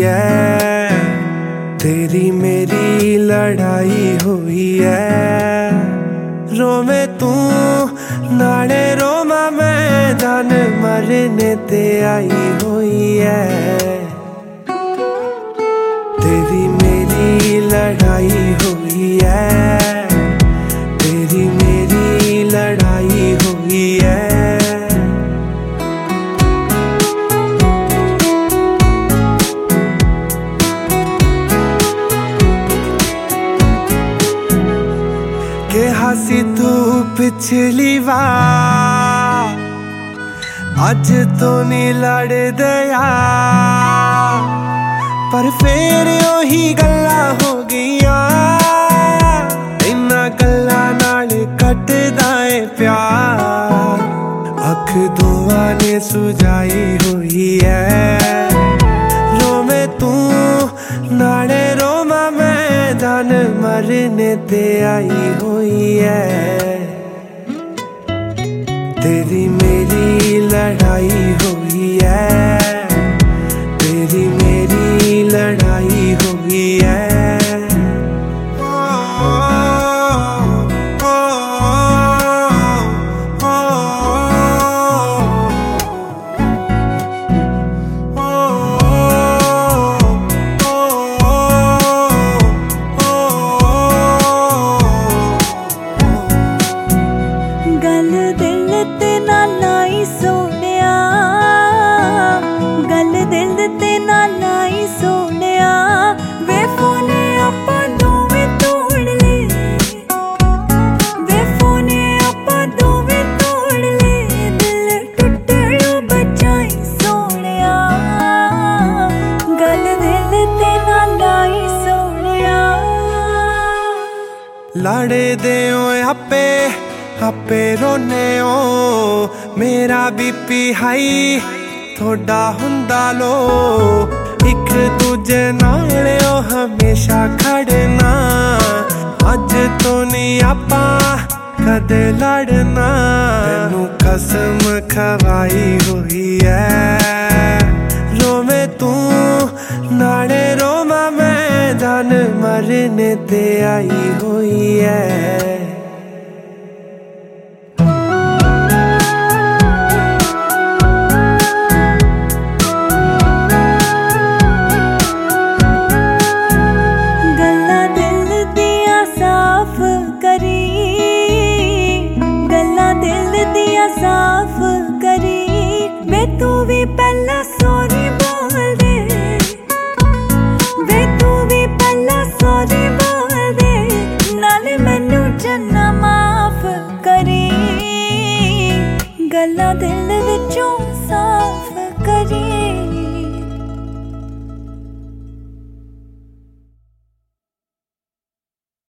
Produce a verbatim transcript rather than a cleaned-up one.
है, तेरी मेरी लड़ाई हुई है। रोवे तू नाले रोमा मैं, जान मरने ते आई हुई है। तेरी मेरी लड़ाई हुई है, तेरी मेरी लड़ाई हुई है। के हसी तू पिछली बार, अज तो नहीं लड़ दया, पर फिर ओही गल्ला हो गईया। इन्ना गल्ला नाल कटदा है प्यार, अख दुआ ने सुझाई हुई है। रोवे तू नाले रोमा मैं, जान मरने ते आई हुई है। तेरी मेरी लड़ाई हुई है, तेरी मेरी लड़ाई हुई है। गल दिल ते ना लाई सोनिया, गल दिल ते ना लाई सोनिया। वे फोने आपां दोवें तोड़ ले, वे फोने आपां दोवें तोड़ ले। दिल टुटणों बचाई सोनिया, गल दिल ते ना लाई सोनिया। लड़े दे आपे आपे रोने ओ, मेरा बीपी हाई थोड़ा हुंदा लो। एक दूजे नाल ओ हमेशा खड़ना, अज तो नहीं आपा कदे लड़ना। तेनू कसम खवाई हुई है। रोवे तू नाले रोमा मैं, जान मरने ते आई हुई है। साफ करी वे तू भी पहला सॉरी बोल दे, वे तू भी पहला सॉरी बोल दे। नाले मैनू जन्ना माफ करी, गल्लां दिल विचों साफ करी।